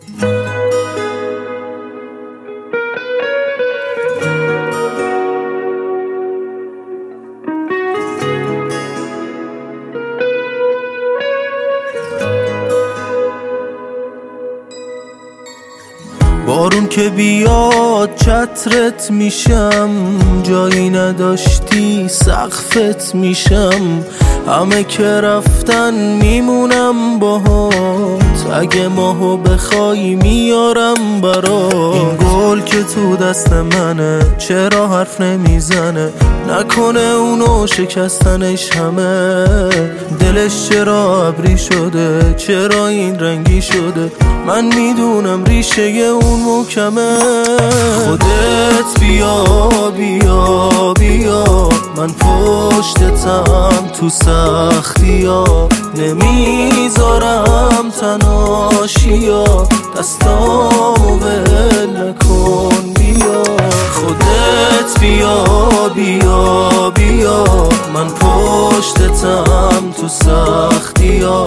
بارون که بیاد چترت میشم، جایی نداشتی سقفت میشم. همه که رفتن میمونم باهات، اگه ماهو بخوای میارم برات. این گل که تو دست منه چرا حرف نمیزنه؟ نکنه اونو شکستنش همه. دلش چرا ابری شده؟ چرا این رنگی شده؟ من میدونم ریشه اون محکمه. خودت بیا بیا بیا، من پشتتم تو سختیا. نمیذارم تناشیا، دستامو ول نکن بیا. خودت بیا بیا بیا، من پشتتم تو سختیا.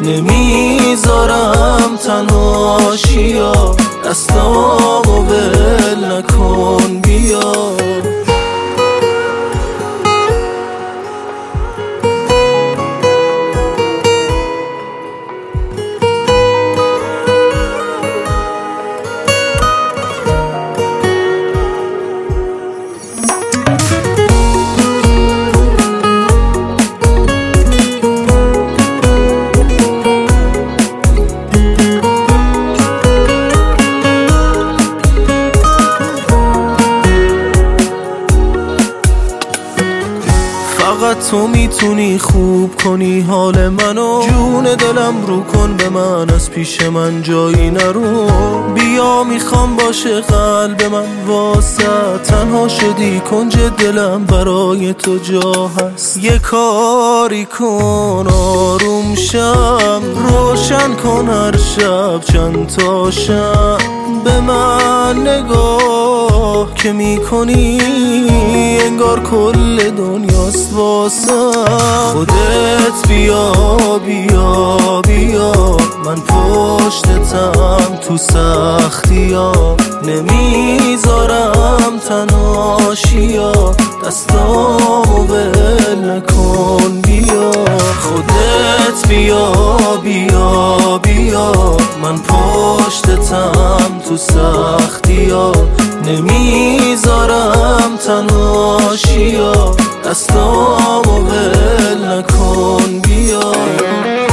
نمیذارم تناشیا، دستامو ول نکن بیا. فقط تو میتونی خوب کنی حال منو. جون دلم رو کن به من، از پیش من جایی نرو. بیا میخوام باشه قلب من واسه. تنها شدی کنج دلم، برای تو جا هست. یه کاری کن آروم شم، روشن کن هر شب چند تا شم. به من نگاه که میکنی انگار کل دنیاست واسه. خودت بیا بیا بیا، من پشتتم تو سختیا. نمیذارم تناشیا، دستامو ول نکن بیا. خودت بیا بیا بیا، من پشتتم تو سختیا. نمیذارم تناشیا، دستامو ول نکن بیا.